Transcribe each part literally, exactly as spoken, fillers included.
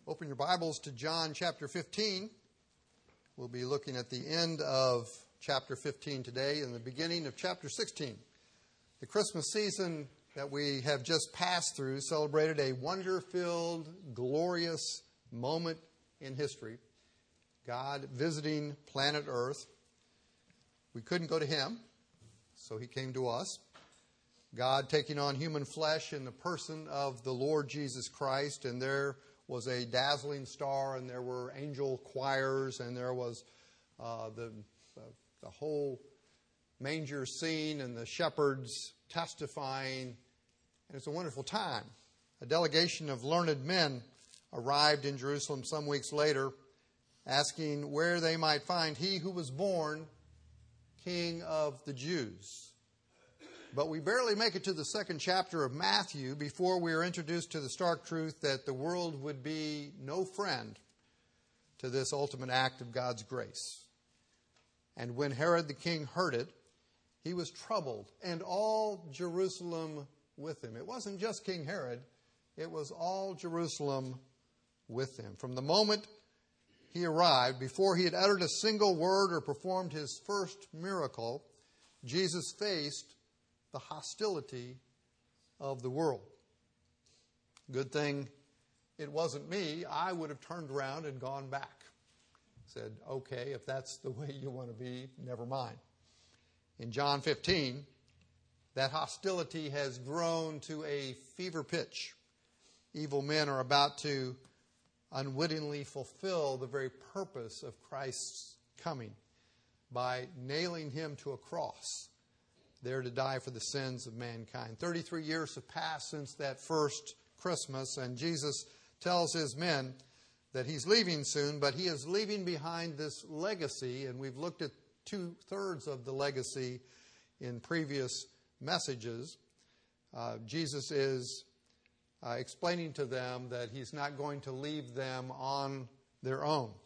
Open your Bibles to John chapter fifteen. We'll be looking at the end of chapter fifteen today and the beginning of chapter sixteen. The Christmas season that we have just passed through celebrated a wonder-filled, glorious moment in history. God visiting planet Earth. We couldn't go to Him, so He came to us. God taking on human flesh in the person of the Lord Jesus Christ, and there was a dazzling star, and there were angel choirs, and there was uh, the uh, the whole manger scene, and the shepherds testifying, and it's a wonderful time. A delegation of learned men arrived in Jerusalem some weeks later, asking where they might find He who was born King of the Jews. But we barely make it to the second chapter of Matthew before we are introduced to the stark truth that the world would be no friend to this ultimate act of God's grace. And when Herod the king heard it, he was troubled, and all Jerusalem with him. It wasn't just King Herod, it was all Jerusalem with him. From the moment he arrived, before he had uttered a single word or performed his first miracle, Jesus faced the hostility of the world. Good thing it wasn't me. I would have turned around and gone back. Said, okay, if that's the way you want to be, never mind. In John fifteen, that hostility has grown to a fever pitch. Evil men are about to unwittingly fulfill the very purpose of Christ's coming by nailing Him to a cross, there to die for the sins of mankind. thirty-three years have passed since that first Christmas, and Jesus tells His men that He's leaving soon, but He is leaving behind this legacy, and we've looked at two-thirds of the legacy in previous messages. Uh, Jesus is uh, explaining to them that He's not going to leave them on their own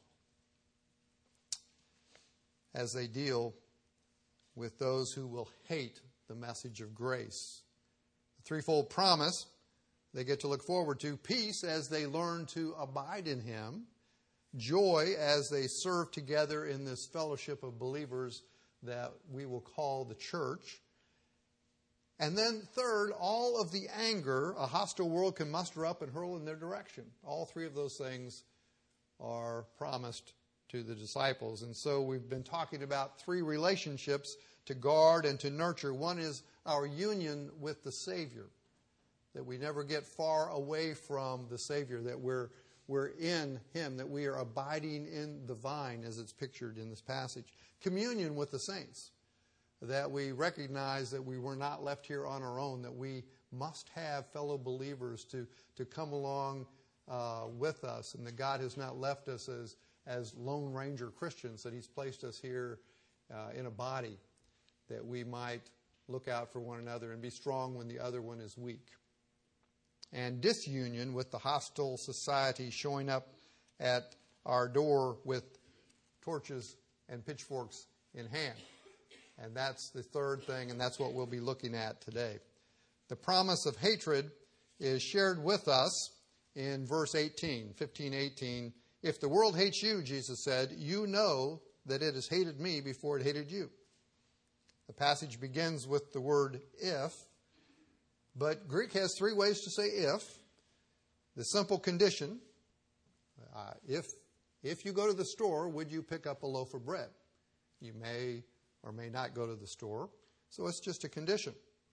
as they deal with those who will hate the message of grace. The threefold promise they get to look forward to: peace as they learn to abide in Him, joy as they serve together in this fellowship of believers that we will call the church, and then third, all of the anger a hostile world can muster up and hurl in their direction. All three of those things are promised to the disciples. And so we've been talking about three relationships to guard and to nurture. One is our union with the Savior, that we never get far away from the Savior, that we're we're in Him, that we are abiding in the vine, as it's pictured in this passage. Communion with the saints, that we recognize that we were not left here on our own, that we must have fellow believers to, to come along uh, with us, and that God has not left us as as Lone Ranger Christians, that He's placed us here uh, in a body, that we might look out for one another and be strong when the other one is weak. And disunion with the hostile society showing up at our door with torches and pitchforks in hand. And that's the third thing, and that's what we'll be looking at today. The promise of hatred is shared with us in verse eighteen, fifteen eighteen. If the world hates you, Jesus said, you know that it has hated me before it hated you. The passage begins with the word if, but Greek has three ways to say if. The simple condition, uh, if, if you go to the store, would you pick up a loaf of bread? You may or may not go to the store, so it's just a condition.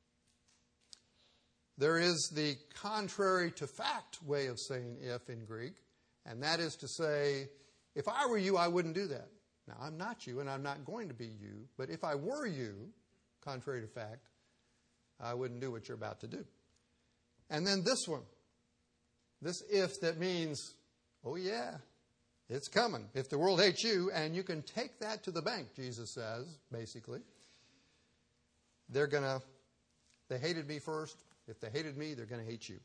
There is the contrary to fact way of saying if in Greek, and that is to say, if I were you, I wouldn't do that. Now, I'm not you, and I'm not going to be you. But if I were you, contrary to fact, I wouldn't do what you're about to do. And then this one, this if that means, oh yeah, it's coming. If the world hates you, and you can take that to the bank, Jesus says, basically. They're going to, they hated me first. If they hated me, they're going to hate you.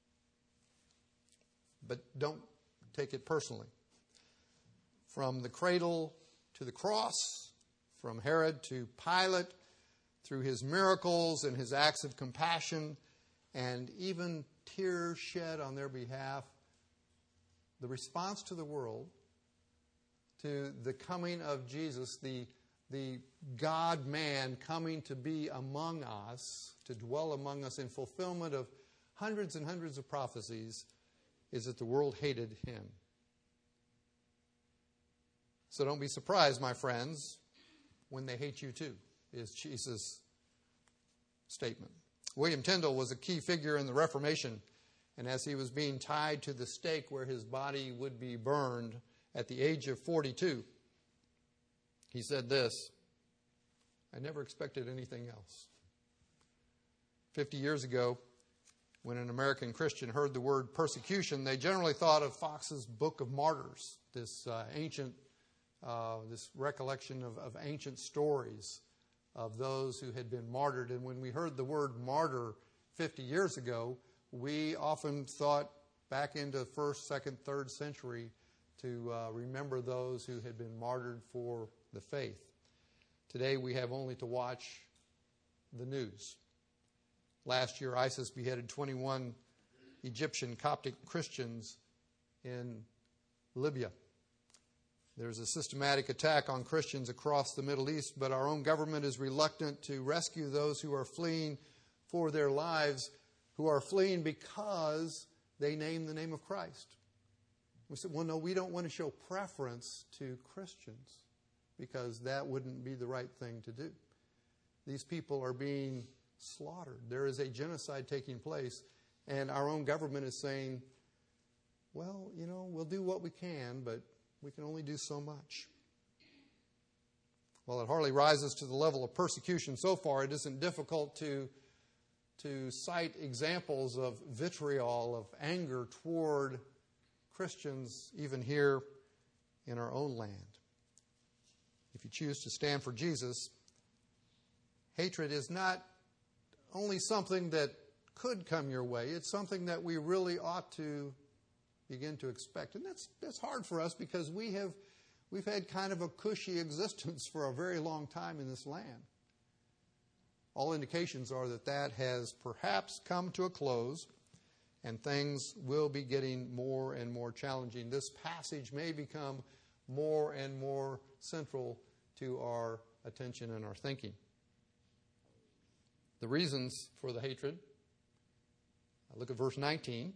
But don't take it personally. From the cradle to the cross, from Herod to Pilate, through His miracles and His acts of compassion, and even tears shed on their behalf, the response to the world, to the coming of Jesus, the, the God-man coming to be among us, to dwell among us in fulfillment of hundreds and hundreds of prophecies, is that the world hated him. So don't be surprised, my friends, when they hate you too, is Jesus' statement. William Tyndale was a key figure in the Reformation, and as he was being tied to the stake where his body would be burned at the age of forty-two, he said this, "I never expected anything else." Fifty years ago, when an American Christian heard the word persecution, they generally thought of Fox's Book of Martyrs, this uh, ancient, uh, this recollection of, of ancient stories of those who had been martyred. And when we heard the word martyr fifty years ago, we often thought back into first, second, third century to uh, remember those who had been martyred for the faith. Today we have only to watch the news. Last year, ISIS beheaded twenty-one Egyptian Coptic Christians in Libya. There's a systematic attack on Christians across the Middle East, but our own government is reluctant to rescue those who are fleeing for their lives, who are fleeing because they name the name of Christ. We said, well, no, we don't want to show preference to Christians because that wouldn't be the right thing to do. These people are being slaughtered. There is a genocide taking place, and our own government is saying, well, you know, we'll do what we can, but we can only do so much. While it hardly rises to the level of persecution so far, it isn't difficult to, to cite examples of vitriol, of anger toward Christians, even here in our own land. If you choose to stand for Jesus, hatred is not only something that could come your way, it's something that we really ought to begin to expect. And that's that's hard for us because we have we've had kind of a cushy existence for a very long time in this land. All indications are that that has perhaps come to a close, and things will be getting more and more challenging. This passage may become more and more central to our attention and our thinking. The reasons for the hatred. Look at verse nineteen.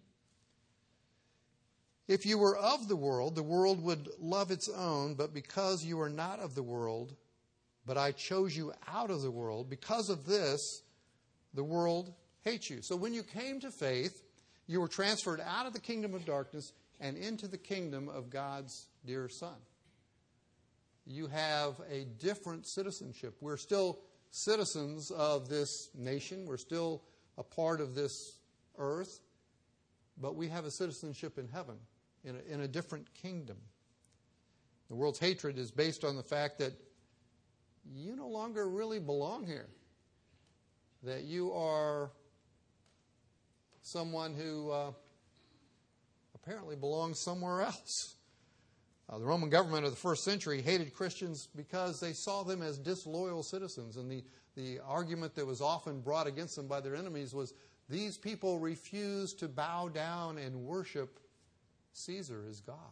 If you were of the world, the world would love its own, but because you are not of the world, but I chose you out of the world, because of this, the world hates you. So when you came to faith, you were transferred out of the kingdom of darkness and into the kingdom of God's dear Son. You have a different citizenship. We're still citizens of this nation. We're still a part of this earth. But we have a citizenship in heaven, in a, in a different kingdom. The world's hatred is based on the fact that you no longer really belong here. That you are someone who uh, apparently belongs somewhere else. Uh, the Roman government of the first century hated Christians because they saw them as disloyal citizens. And the, the argument that was often brought against them by their enemies was, these people refuse to bow down and worship Caesar as God.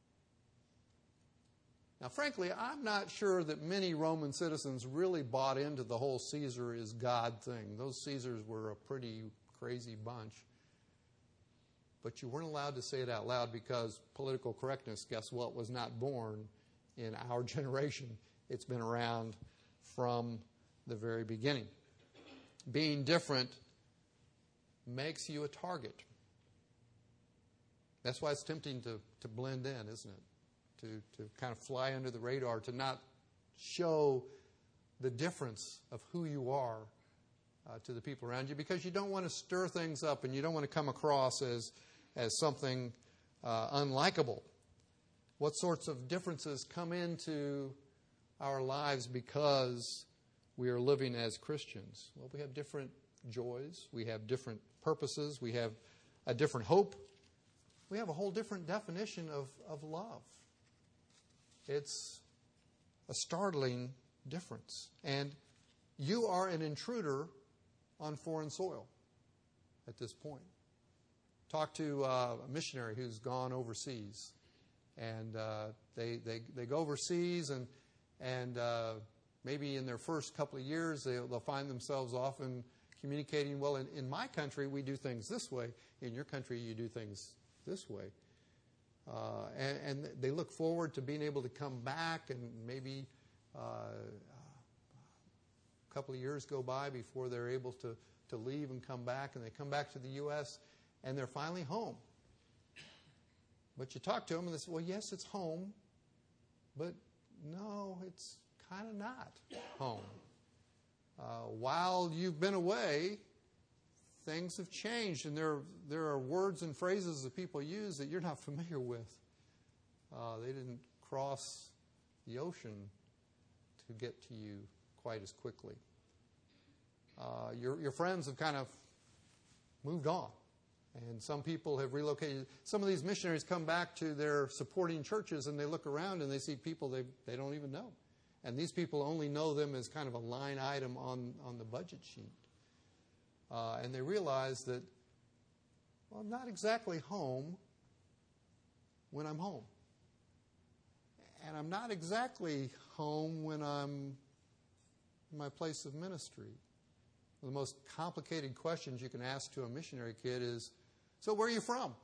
Now, frankly, I'm not sure that many Roman citizens really bought into the whole Caesar is God thing. Those Caesars were a pretty crazy bunch. But you weren't allowed to say it out loud because political correctness, guess what, was not born in our generation. It's been around from the very beginning. Being different makes you a target. That's why it's tempting to, to blend in, isn't it? To, to kind of fly under the radar, to not show the difference of who you are uh, to the people around you, because you don't want to stir things up and you don't want to come across as, as something uh, unlikable. What sorts of differences come into our lives because we are living as Christians? Well, we have different joys. We have different purposes. We have a different hope. We have a whole different definition of, of love. It's a startling difference. And you are an intruder on foreign soil at this point. talked to uh, a missionary who's gone overseas. And uh, they, they they go overseas, and and uh, maybe in their first couple of years, they'll, they'll find themselves often communicating, well, in, in my country, we do things this way. In your country, you do things this way. Uh, and, and they look forward to being able to come back, and maybe uh, a couple of years go by before they're able to, to leave and come back, and they come back to the U S, and they're finally home. But you talk to them, and they say, well, yes, it's home, but no, it's kind of not home. Uh, while you've been away, things have changed, and there, there are words and phrases that people use that you're not familiar with. Uh, they didn't cross the ocean to get to you quite as quickly. Uh, your, your friends have kind of moved on. And some people have relocated. Some of these missionaries come back to their supporting churches, and they look around and they see people they they don't even know. And these people only know them as kind of a line item on, on the budget sheet. Uh, and they realize that, well, I'm not exactly home when I'm home. And I'm not exactly home when I'm in my place of ministry. One of the most complicated questions you can ask to a missionary kid is, so where are you from?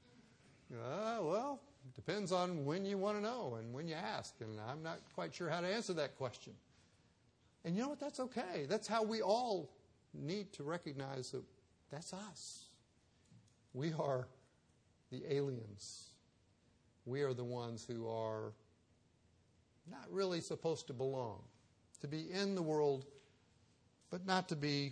uh, well, it depends on when you want to know and when you ask. And I'm not quite sure how to answer that question. And you know what? That's okay. That's how we all need to recognize that that's us. We are the aliens. We are the ones who are not really supposed to belong. To be in the world, but not to be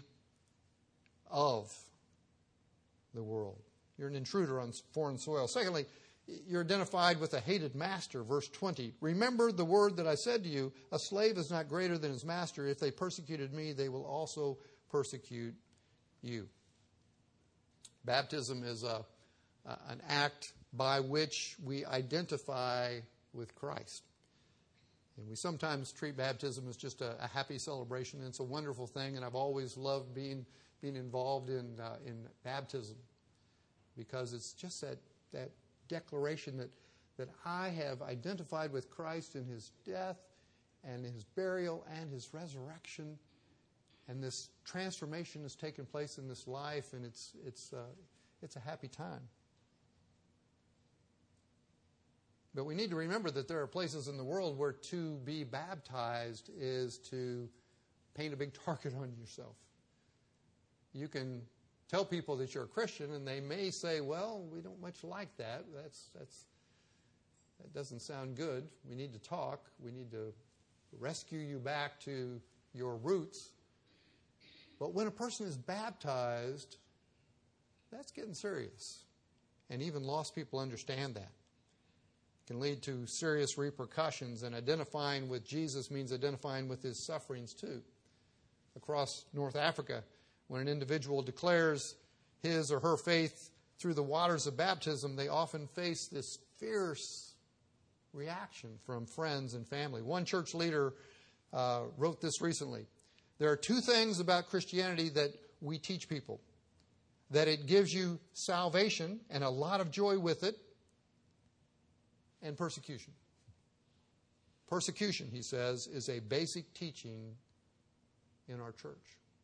of the world. You're an intruder on foreign soil. Secondly, you're identified with a hated master, verse twenty. Remember the word that I said to you, a slave is not greater than his master. If they persecuted me, they will also persecute you. Baptism is a, uh, an act by which we identify with Christ. And we sometimes treat baptism as just a, a happy celebration, and it's a wonderful thing, and I've always loved being being involved in uh, in baptism, because it's just that, that declaration that, that I have identified with Christ in his death and his burial and his resurrection, and this transformation has taken place in this life, and it's it's uh, it's a happy time. But we need to remember that there are places in the world where to be baptized is to paint a big target on yourself. You can tell people that you're a Christian, and they may say, well, we don't much like that. That's, that's, that doesn't sound good. We need to talk. We need to rescue you back to your roots. But when a person is baptized, that's getting serious. And even lost people understand that. Can lead to serious repercussions, and identifying with Jesus means identifying with his sufferings too. Across North Africa, when an individual declares his or her faith through the waters of baptism, they often face this fierce reaction from friends and family. One church leader uh, wrote this recently. There are two things about Christianity that we teach people. That it gives you salvation and a lot of joy with it, and persecution. Persecution, he says, is a basic teaching in our church.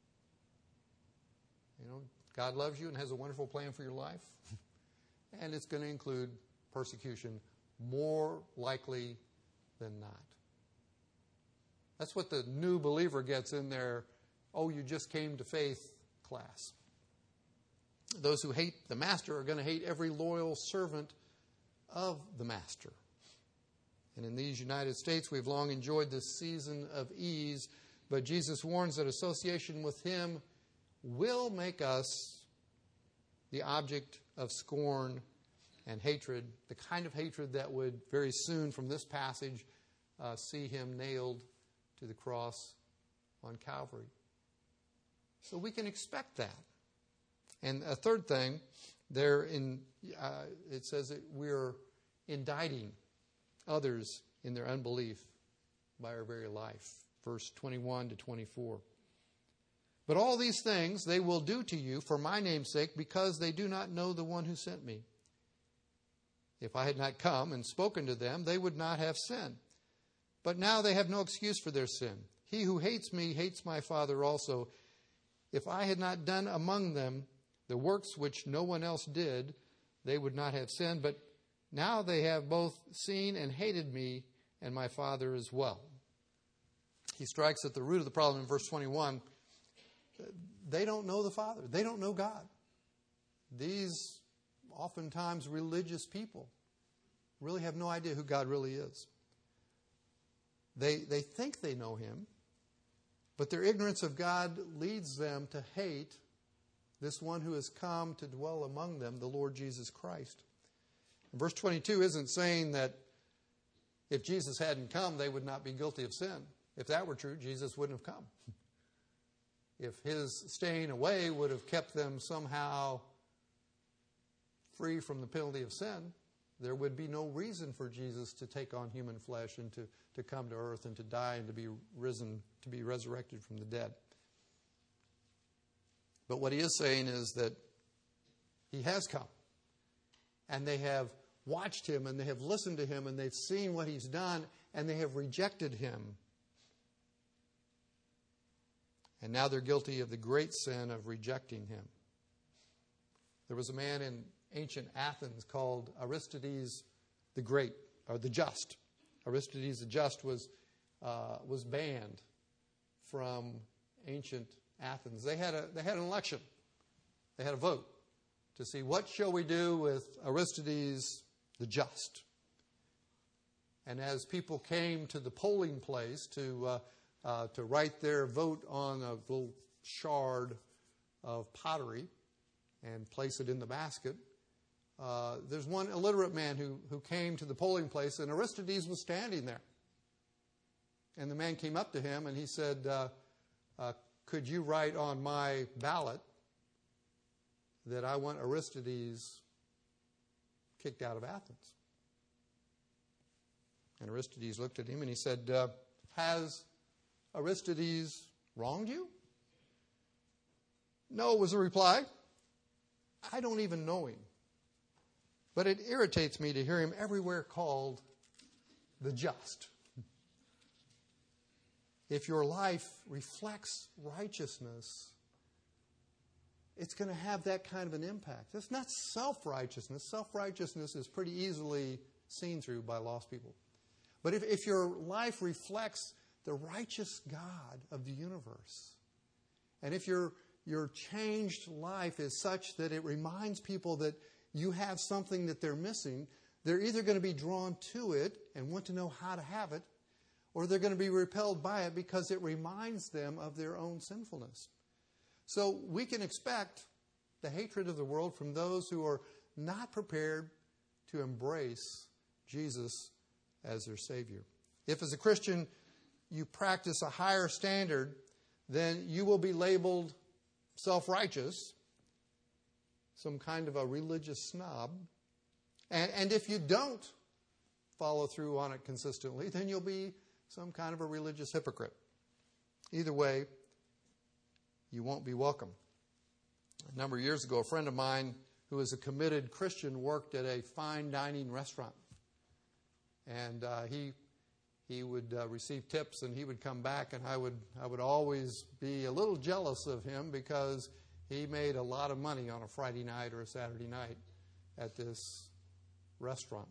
You know, God loves you and has a wonderful plan for your life, and it's going to include persecution more likely than not. That's what the new believer gets in their, oh, you just came to faith class. Those who hate the master are going to hate every loyal servant of the master. And in these United States, we've long enjoyed this season of ease, but Jesus warns that association with him will make us the object of scorn and hatred, the kind of hatred that would very soon from this passage uh, see him nailed to the cross on Calvary. So we can expect that. And a third thing, there in uh, it says that we're indicting others in their unbelief by our very life. Verse twenty-one to twenty-four. But all these things they will do to you for my name's sake, because they do not know the one who sent me. If I had not come and spoken to them, they would not have sin. But now they have no excuse for their sin. He who hates me hates my Father also. If I had not done among them the works which no one else did, they would not have sinned. But now they have both seen and hated me and my Father as well. He strikes at the root of the problem in verse twenty-one. They don't know the Father. They don't know God. These oftentimes religious people really have no idea who God really is. They, they think they know him, but their ignorance of God leads them to hate this one who has come to dwell among them, the Lord Jesus Christ. And verse twenty-two isn't saying that if Jesus hadn't come, they would not be guilty of sin. If that were true, Jesus wouldn't have come. If his staying away would have kept them somehow free from the penalty of sin, there would be no reason for Jesus to take on human flesh and to, to come to earth and to die and to be risen, to be resurrected from the dead. But what he is saying is that he has come. And they have watched him and they have listened to him and they've seen what he's done and they have rejected him. And now they're guilty of the great sin of rejecting him. There was a man in ancient Athens called Aristides the Great, or the Just. Aristides the Just was uh, was banned from ancient Athens. They had a they had an election. They had a vote to see what shall we do with Aristides the Just. And as people came to the polling place to uh, uh, to write their vote on a little shard of pottery and place it in the basket, Uh, there's one illiterate man who, who came to the polling place, and Aristides was standing there. And the man came up to him, and he said, uh, uh, could you write on my ballot that I want Aristides kicked out of Athens? And Aristides looked at him, and he said, uh, has Aristides wronged you? No, was the reply. I don't even know him. But it irritates me to hear him everywhere called the Just. If your life reflects righteousness, it's going to have that kind of an impact. It's not self-righteousness. Self-righteousness is pretty easily seen through by lost people. But if, if your life reflects the righteous God of the universe, and if your, your changed life is such that it reminds people that you have something that they're missing, they're either going to be drawn to it and want to know how to have it, or they're going to be repelled by it because it reminds them of their own sinfulness. So we can expect the hatred of the world from those who are not prepared to embrace Jesus as their Savior. If as a Christian you practice a higher standard, then you will be labeled self-righteous, some kind of a religious snob. And, and if you don't follow through on it consistently, then you'll be some kind of a religious hypocrite. Either way, you won't be welcome. A number of years ago, a friend of mine who was a committed Christian worked at a fine dining restaurant. And uh, he he would uh, receive tips, and he would come back, and I would I would always be a little jealous of him because he made a lot of money on a Friday night or a Saturday night at this restaurant.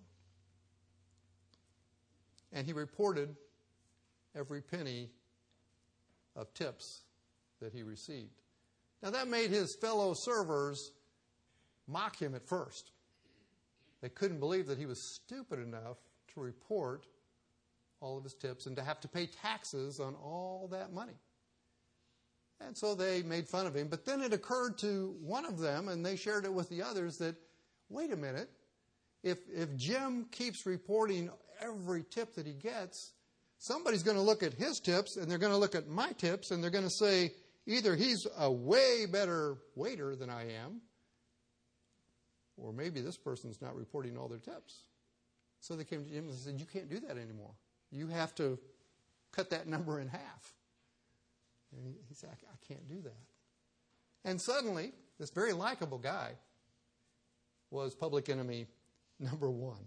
And he reported every penny of tips that he received. Now that made his fellow servers mock him at first. They couldn't believe that he was stupid enough to report all of his tips and to have to pay taxes on all that money. And so they made fun of him. But then it occurred to one of them, and they shared it with the others, that, wait a minute, if, if Jim keeps reporting every tip that he gets, somebody's going to look at his tips, and they're going to look at my tips, and they're going to say, either he's a way better waiter than I am, or maybe this person's not reporting all their tips. So they came to Jim and said, you can't do that anymore. You have to cut that number in half. And he, he said, I, I can't do that. And suddenly, this very likable guy was public enemy number one.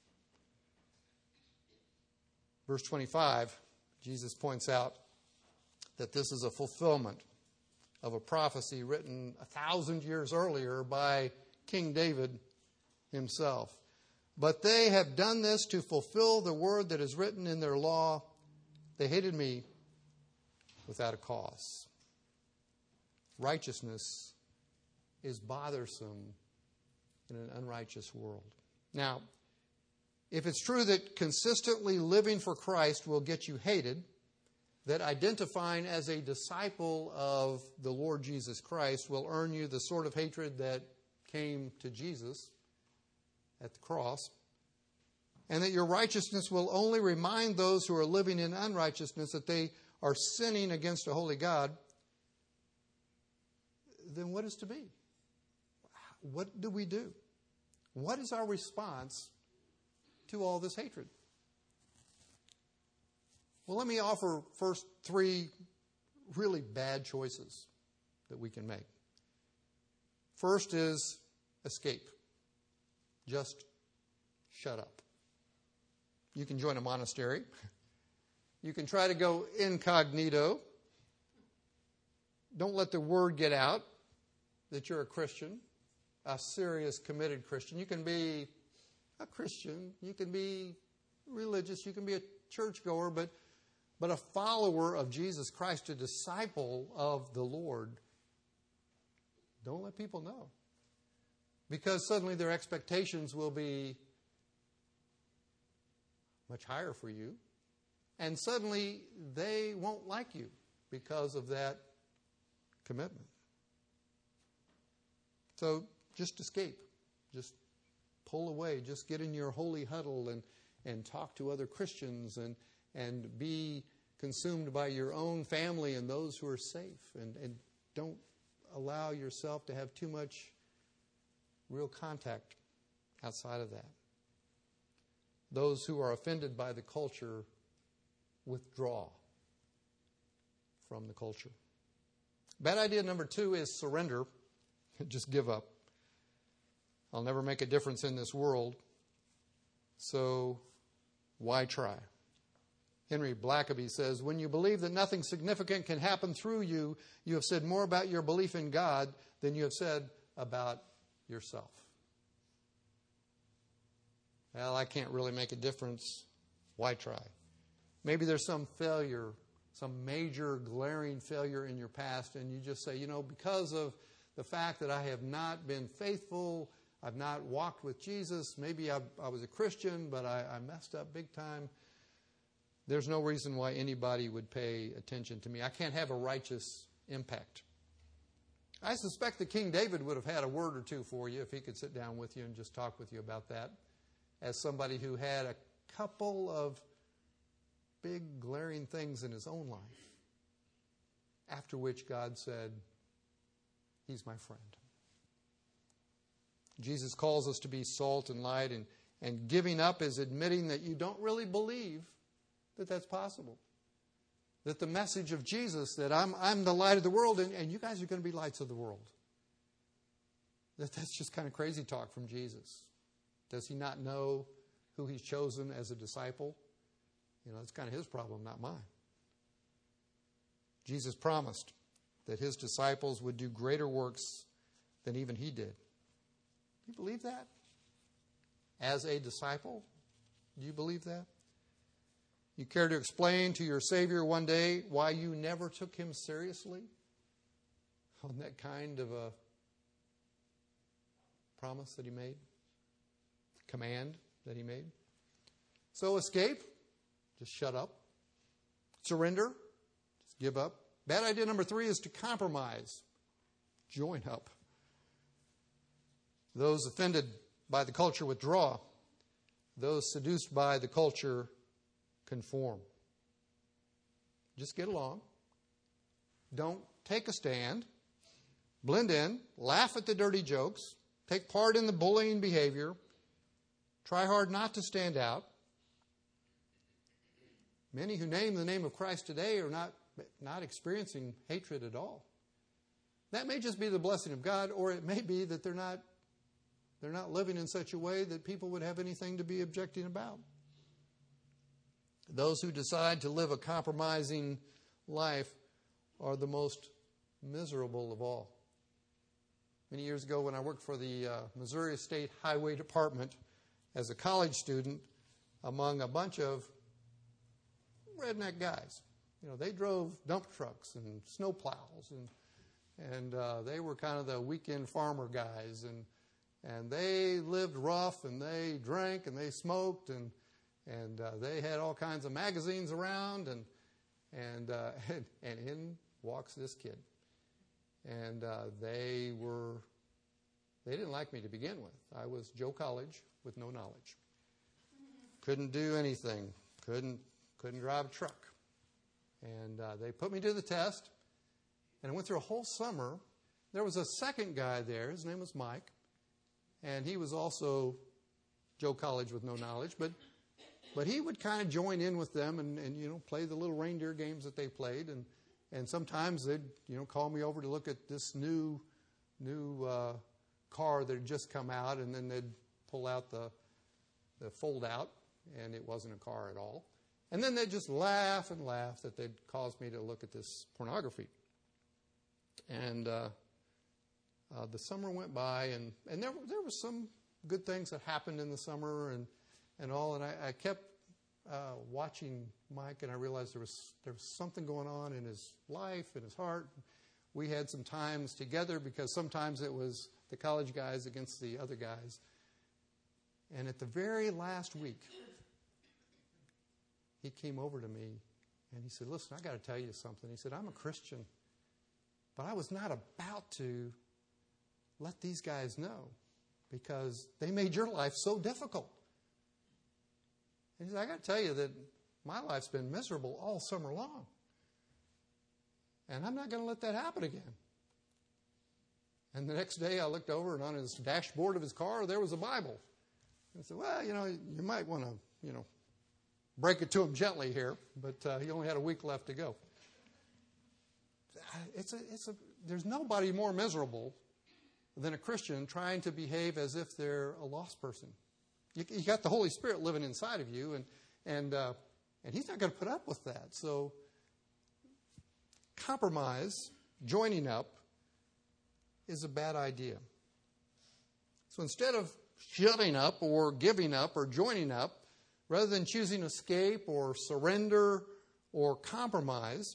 Verse twenty-five, Jesus points out that this is a fulfillment of a prophecy written a thousand years earlier by King David himself. But they have done this to fulfill the word that is written in their law. They hated me without a cause. Righteousness is bothersome in an unrighteous world. Now, if it's true that consistently living for Christ will get you hated, that identifying as a disciple of the Lord Jesus Christ will earn you the sort of hatred that came to Jesus at the cross, and that your righteousness will only remind those who are living in unrighteousness that they are sinning against a holy God, then what is to be? What do we do? What is our response to all this hatred? Well, let me offer first three really bad choices that we can make. First is escape. Just shut up. You can join a monastery. You can try to go incognito. Don't let the word get out that you're a Christian, a serious, committed Christian. You can be a Christian. You can be religious. You can be a churchgoer, but but a follower of Jesus Christ, a disciple of the Lord. Don't let people know. Because suddenly their expectations will be much higher for you. And suddenly they won't like you because of that commitment. So just escape. Just pull away. Just get in your holy huddle and, and talk to other Christians and, and be consumed by your own family and those who are safe. And, and don't allow yourself to have too much real contact outside of that. Those who are offended by the culture withdraw from the culture. Bad idea number two is surrender. Just give up. I'll never make a difference in this world, so why try? Henry Blackaby says, when you believe that nothing significant can happen through you, you have said more about your belief in God than you have said about yourself. Well, I can't really make a difference. Why try? Maybe there's some failure, some major glaring failure in your past, and you just say, you know, because of the fact that I have not been faithful, I've not walked with Jesus, maybe I, I was a Christian, but I, I messed up big time. There's no reason why anybody would pay attention to me. I can't have a righteous impact. I suspect that King David would have had a word or two for you if he could sit down with you and just talk with you about that, as somebody who had a couple of big glaring things in his own life, after which God said, he's my friend. Jesus calls us to be salt and light, and, and giving up is admitting that you don't really believe that that's possible. That the message of Jesus, that I'm, I'm the light of the world, and, and you guys are going to be lights of the world. That that's just kind of crazy talk from Jesus. Does he not know who he's chosen as a disciple? You know, it's kind of his problem, not mine. Jesus promised that his disciples would do greater works than even he did. Do you believe that? As a disciple, do you believe that? You care to explain to your Savior one day why you never took him seriously on that kind of a promise that he made? Command that he made? So escape, just shut up. Surrender, just give up. Bad idea number three is to compromise. Join up. Those offended by the culture withdraw. Those seduced by the culture conform. Just get along. Don't take a stand. Blend in. Laugh at the dirty jokes. Take part in the bullying behavior. Try hard not to stand out. Many who name the name of Christ today are not not experiencing hatred at all. That may just be the blessing of God, or it may be that they're not, they're not living in such a way that people would have anything to be objecting about. Those who decide to live a compromising life are the most miserable of all. Many years ago, when I worked for the uh, Missouri State Highway Department as a college student, among a bunch of redneck guys, you know, they drove dump trucks and snow plows, and and uh, they were kind of the weekend farmer guys, and and they lived rough, and they drank, and they smoked, and and uh, they had all kinds of magazines around, and and uh, and, and in walks this kid. And uh, they were, they didn't like me to begin with. I was Joe College with no knowledge. Couldn't do anything. Couldn't, couldn't drive a truck. And uh, they put me to the test. And I went through a whole summer. There was a second guy there. His name was Mike. And he was also Joe College with no knowledge. But but he would kind of join in with them and, and, you know, play the little reindeer games that they played. And And sometimes they'd, you know, call me over to look at this new, new uh, car that had just come out, and then they'd pull out the, the fold out, and it wasn't a car at all. And then they'd just laugh and laugh that they'd caused me to look at this pornography. And uh, uh, the summer went by, and, and there there were some good things that happened in the summer and and all, and I, I kept Uh, watching Mike, and I realized there was there was something going on in his life, in his heart. We had some times together because sometimes it was the college guys against the other guys. And at the very last week, he came over to me and he said, "Listen, I got to tell you something." He said, "I'm a Christian, but I was not about to let these guys know because they made your life so difficult." He said, "I got to tell you that my life's been miserable all summer long. And I'm not going to let that happen again." And the next day I looked over, and on his dashboard of his car, there was a Bible. And I said, "Well, you know, you might want to, you know, break it to him gently here." But uh, he only had a week left to go. It's a, it's a, there's nobody more miserable than a Christian trying to behave as if they're a lost person. You, you got the Holy Spirit living inside of you, and and uh, and He's not going to put up with that. So compromise, joining up, is a bad idea. So instead of shutting up or giving up or joining up, rather than choosing escape or surrender or compromise,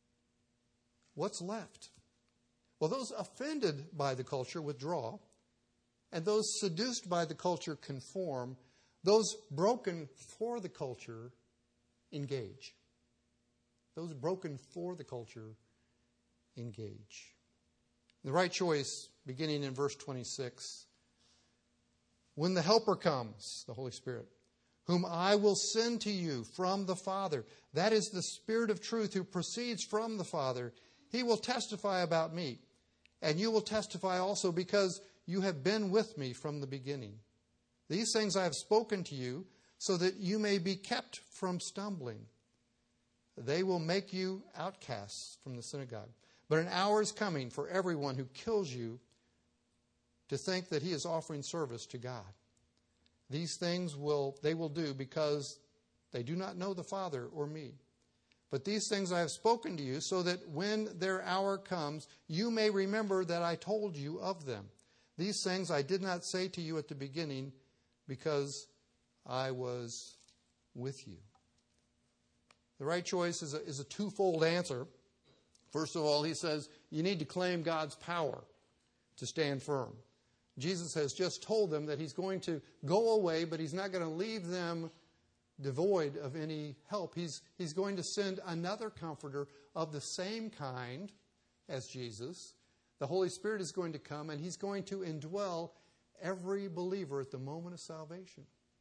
what's left? Well, those offended by the culture withdraw. And those seduced by the culture conform. Those broken for the culture engage. Those broken for the culture engage. The right choice, beginning in verse twenty-six. "When the Helper comes," the Holy Spirit, "whom I will send to you from the Father, that is the Spirit of truth who proceeds from the Father, He will testify about me. And you will testify also because you have been with me from the beginning. These things I have spoken to you so that you may be kept from stumbling. They will make you outcasts from the synagogue. But an hour is coming for everyone who kills you to think that he is offering service to God. These things will they will do because they do not know the Father or me. But these things I have spoken to you so that when their hour comes, you may remember that I told you of them. These things I did not say to you at the beginning because I was with you." The right choice is a, is a twofold answer. First of all, he says you need to claim God's power to stand firm. Jesus has just told them that He's going to go away, but He's not going to leave them devoid of any help. He's, he's going to send another comforter of the same kind as Jesus. The Holy Spirit is going to come, and He's going to indwell every believer at the moment of salvation.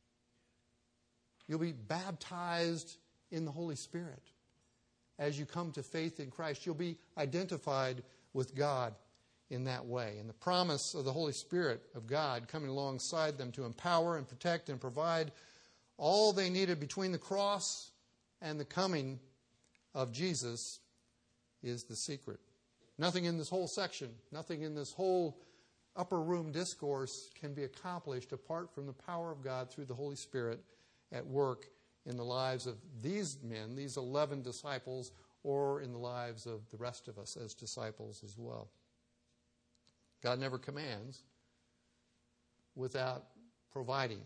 You'll be baptized in the Holy Spirit as you come to faith in Christ. You'll be identified with God in that way. And the promise of the Holy Spirit of God coming alongside them to empower and protect and provide all they needed between the cross and the coming of Jesus is the secret. Nothing in this whole section, nothing in this whole upper room discourse can be accomplished apart from the power of God through the Holy Spirit at work in the lives of these men, these eleven disciples, or in the lives of the rest of us as disciples as well. God never commands without providing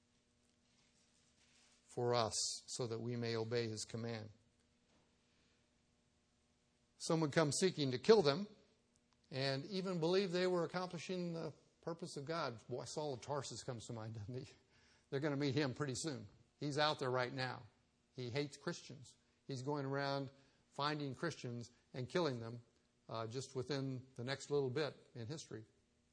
for us so that we may obey his command. Some would come seeking to kill them and even believe they were accomplishing the purpose of God. Boy, Saul of Tarsus comes to mind, doesn't he? They're going to meet him pretty soon. He's out there right now. He hates Christians. He's going around finding Christians and killing them uh, just within the next little bit in history.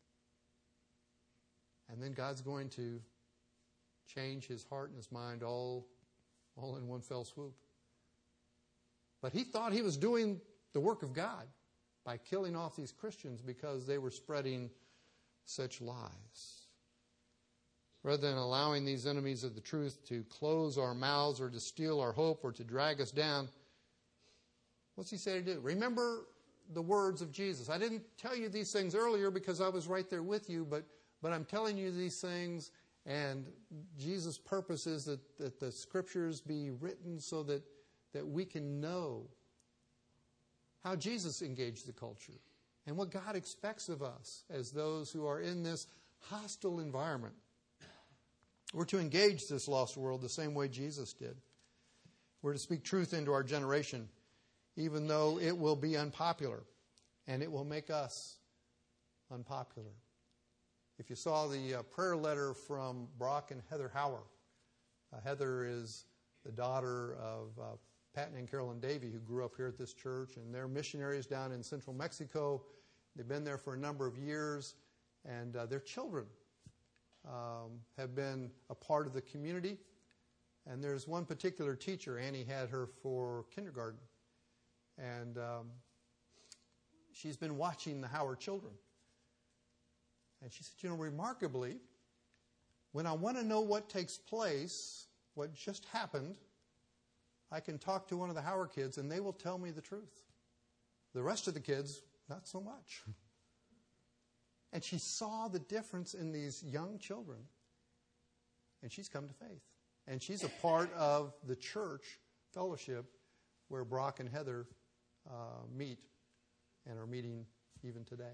And then God's going to change his heart and his mind all, all in one fell swoop. But he thought he was doing the work of God by killing off these Christians because they were spreading such lies. Rather than allowing these enemies of the truth to close our mouths or to steal our hope or to drag us down, what's he say to do? Remember the words of Jesus. I didn't tell you these things earlier because I was right there with you, but, but I'm telling you these things, and Jesus' purpose is that, that the Scriptures be written so that, that we can know how Jesus engaged the culture and what God expects of us as those who are in this hostile environment. We're to engage this lost world the same way Jesus did. We're to speak truth into our generation, even though it will be unpopular, and it will make us unpopular. If you saw the uh, prayer letter from Brock and Heather Hauer, uh, Heather is the daughter of uh, Patton and Carolyn Davey, who grew up here at this church, and they're missionaries down in central Mexico. They've been there for a number of years, and uh, their children um, have been a part of the community. And there's one particular teacher, Annie had her for kindergarten, and um, she's been watching the Howard children. And she said, you know, remarkably, when I want to know what takes place, what just happened, I can talk to one of the Howard kids and they will tell me the truth. The rest of the kids, not so much. And she saw the difference in these young children, and she's come to faith. And she's a part of the church fellowship where Brock and Heather uh, meet and are meeting even today.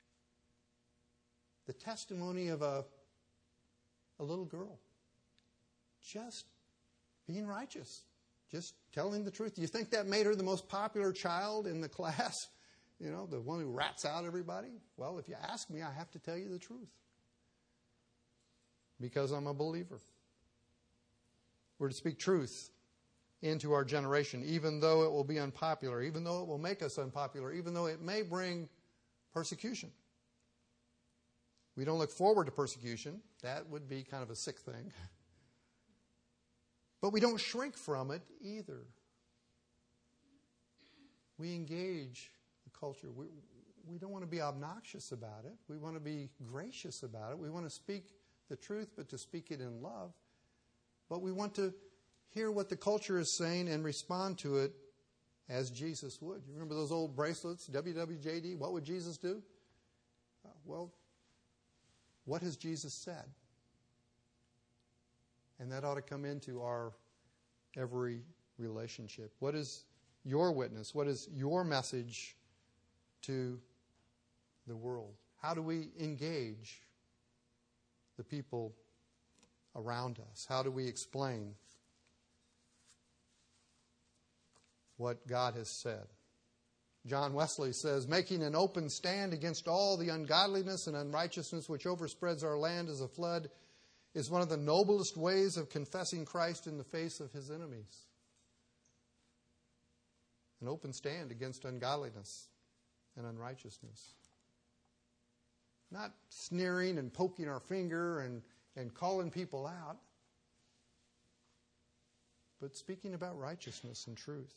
The testimony of a, a little girl just being righteous, just telling the truth. Do you think that made her the most popular child in the class? You know, the one who rats out everybody? Well, if you ask me, I have to tell you the truth. Because I'm a believer. We're to speak truth into our generation, even though it will be unpopular, even though it will make us unpopular, even though it may bring persecution. We don't look forward to persecution. That would be kind of a sick thing. But we don't shrink from it either. We engage the culture. We, we don't want to be obnoxious about it. We want to be gracious about it. We want to speak the truth, but to speak it in love. But we want to hear what the culture is saying and respond to it as Jesus would. You remember those old bracelets, W W J D? What would Jesus do? Uh, well, what has Jesus said? And that ought to come into our every relationship. What is your witness? What is your message to the world? How do we engage the people around us? How do we explain what God has said? John Wesley says, making an open stand against all the ungodliness and unrighteousness which overspreads our land as a flood is one of the noblest ways of confessing Christ in the face of his enemies. An open stand against ungodliness and unrighteousness. Not sneering and poking our finger and, and calling people out, but speaking about righteousness and truth.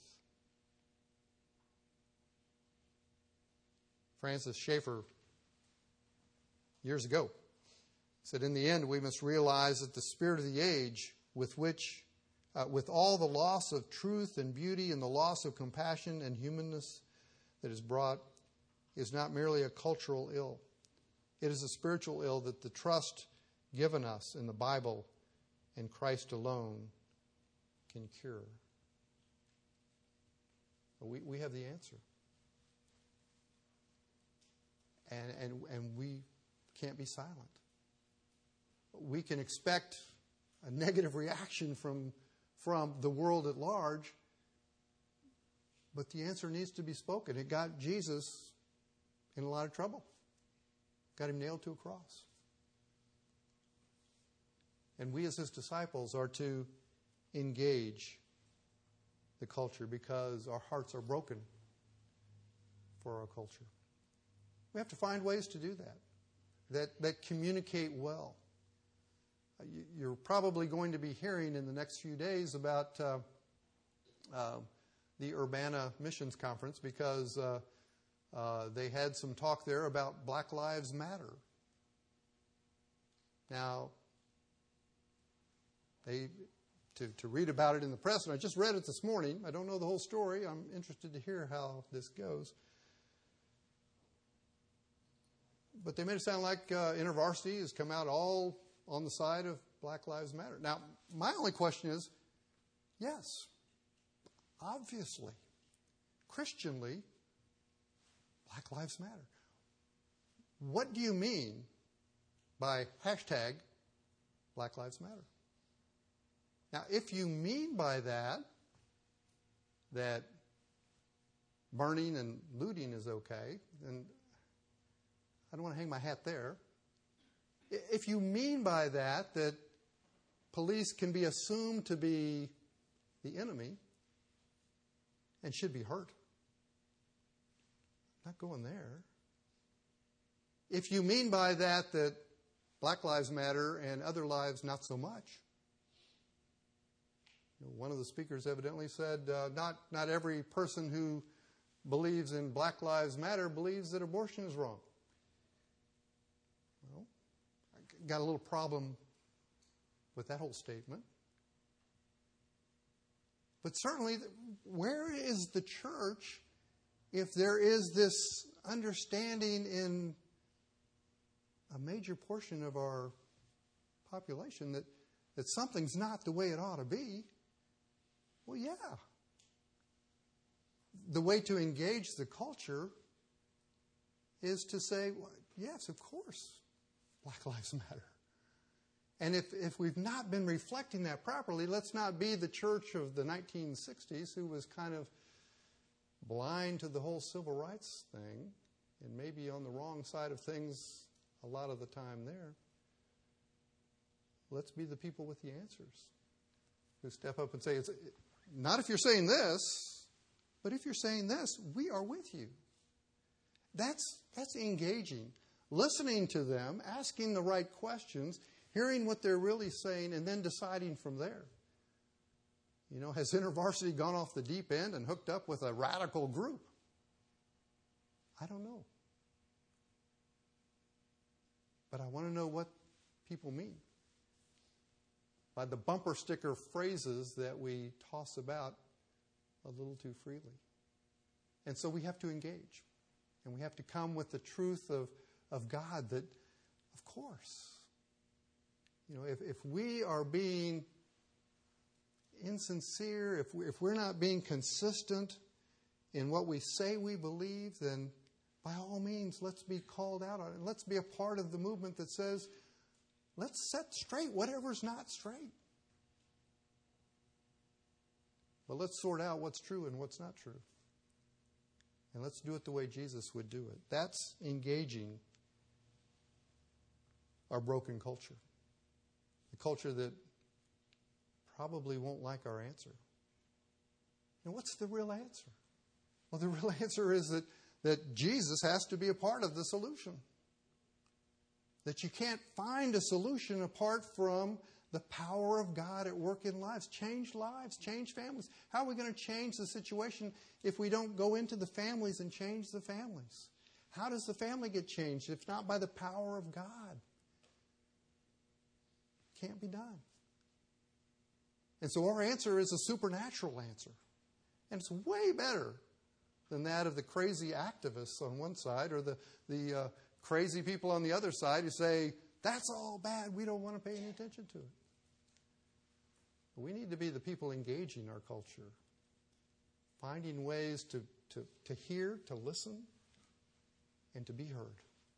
Francis Schaeffer, years ago, said, in the end, we must realize that the spirit of the age, with which, uh, with all the loss of truth and beauty and the loss of compassion and humanness, that is brought is not merely a cultural ill. It is a spiritual ill that the trust given us in the Bible and Christ alone can cure. We, we have the answer. And, and, and we can't be silent. We can expect a negative reaction from, from the world at large, but the answer needs to be spoken. It got Jesus in a lot of trouble. Got him nailed to a cross. And we as his disciples are to engage the culture because our hearts are broken for our culture. We have to find ways to do that, that, that communicate well. You're probably going to be hearing in the next few days about uh, uh, the Urbana Missions Conference because uh, uh, they had some talk there about Black Lives Matter. Now, they to, to read about it in the press, and I just read it this morning. I don't know the whole story. I'm interested to hear how this goes. But they made it sound like uh, InterVarsity has come out all on the side of Black Lives Matter. Now, my only question is, yes, obviously, Christianly, Black Lives Matter. What do you mean by hashtag Black Lives Matter? Now, if you mean by that that burning and looting is okay, then I don't want to hang my hat there. If you mean by that that police can be assumed to be the enemy and should be hurt, I'm not going there. If you mean by that that Black Lives Matter and other lives not so much, you know, one of the speakers evidently said uh, not, not every person who believes in Black Lives Matter believes that abortion is wrong. Well, I got a little problem with that whole statement. But certainly, where is the church if there is this understanding in a major portion of our population that, that something's not the way it ought to be? Well, yeah. The way to engage the culture is to say, well, yes, of course, Black Lives Matter. And if, if we've not been reflecting that properly, let's not be the church of the nineteen sixties who was kind of blind to the whole civil rights thing and maybe on the wrong side of things a lot of the time there. Let's be the people with the answers who step up and say, it's not if you're saying this, but if you're saying this, we are with you. That's, that's engaging, listening to them, asking the right questions, hearing what they're really saying, and then deciding from there. You know, has InterVarsity gone off the deep end and hooked up with a radical group? I don't know. But I want to know what people mean by the bumper sticker phrases that we toss about a little too freely. And so we have to engage. And we have to come with the truth of, of God that, of course, you know, if, if we are being insincere, if, we, if we're not being consistent in what we say we believe, then by all means, let's be called out on it. Let's be a part of the movement that says, let's set straight whatever's not straight. But let's sort out what's true and what's not true. And let's do it the way Jesus would do it. That's engaging our broken culture. The culture that probably won't like our answer. And what's the real answer? Well, the real answer is that, that Jesus has to be a part of the solution. That you can't find a solution apart from the power of God at work in lives. Change lives, change families. How are we going to change the situation if we don't go into the families and change the families? How does the family get changed if not by the power of God? Can't be done. And so our answer is a supernatural answer. And it's way better than that of the crazy activists on one side or the, the uh, crazy people on the other side who say, that's all bad, we don't want to pay any attention to it. We need to be the people engaging our culture, finding ways to, to, to hear, to listen, and to be heard.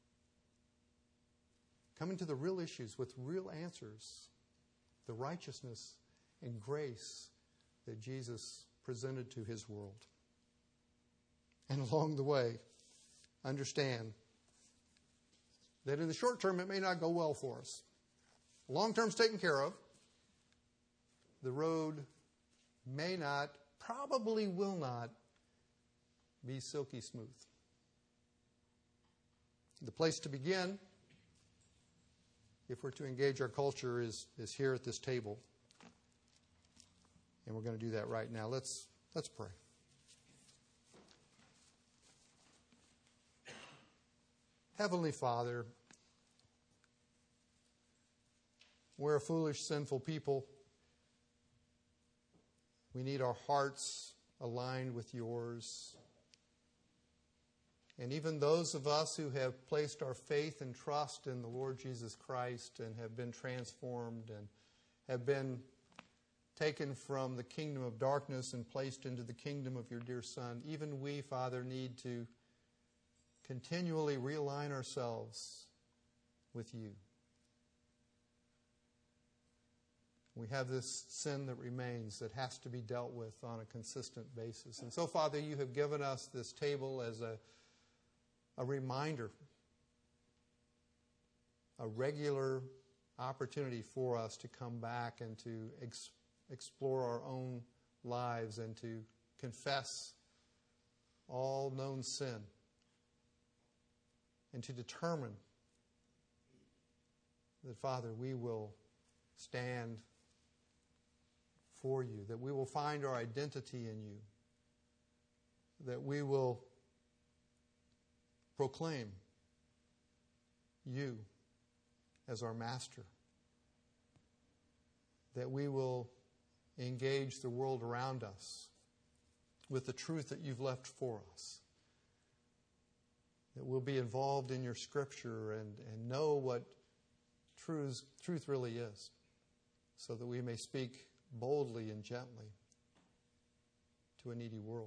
Coming to the real issues with real answers, the righteousness and grace that Jesus presented to his world. And along the way, understand that in the short term it may not go well for us. Long term's taken care of. The road may not, probably will not, be silky smooth. The place to begin, if we're to engage our culture, is, is here at this table. And we're going to do that right now. Let's, let's pray. Heavenly Father, we're a foolish, sinful people. We need our hearts aligned with yours. And even those of us who have placed our faith and trust in the Lord Jesus Christ and have been transformed and have been taken from the kingdom of darkness and placed into the kingdom of your dear Son, even we, Father, need to continually realign ourselves with you. We have this sin that remains that has to be dealt with on a consistent basis. And so, Father, you have given us this table as a, a reminder, a regular opportunity for us to come back and to ex- explore our own lives and to confess all known sin and to determine that, Father, we will stand for you, that we will find our identity in you, that we will proclaim you as our master, that we will engage the world around us with the truth that you've left for us, that we'll be involved in your scripture and, and know what truth, truth really is, so that we may speak boldly and gently to a needy world.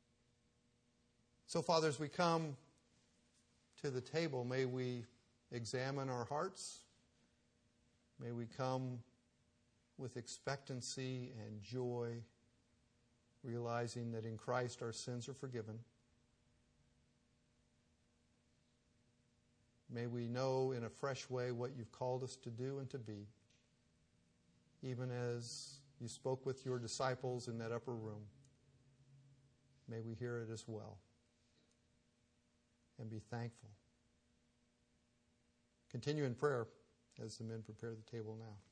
So, Father, as we come to the table, may we examine our hearts. May we come with expectancy and joy, realizing that in Christ our sins are forgiven. May we know in a fresh way what you've called us to do and to be, even as you spoke with your disciples in that upper room. May we hear it as well and be thankful. Continue in prayer as the men prepare the table now.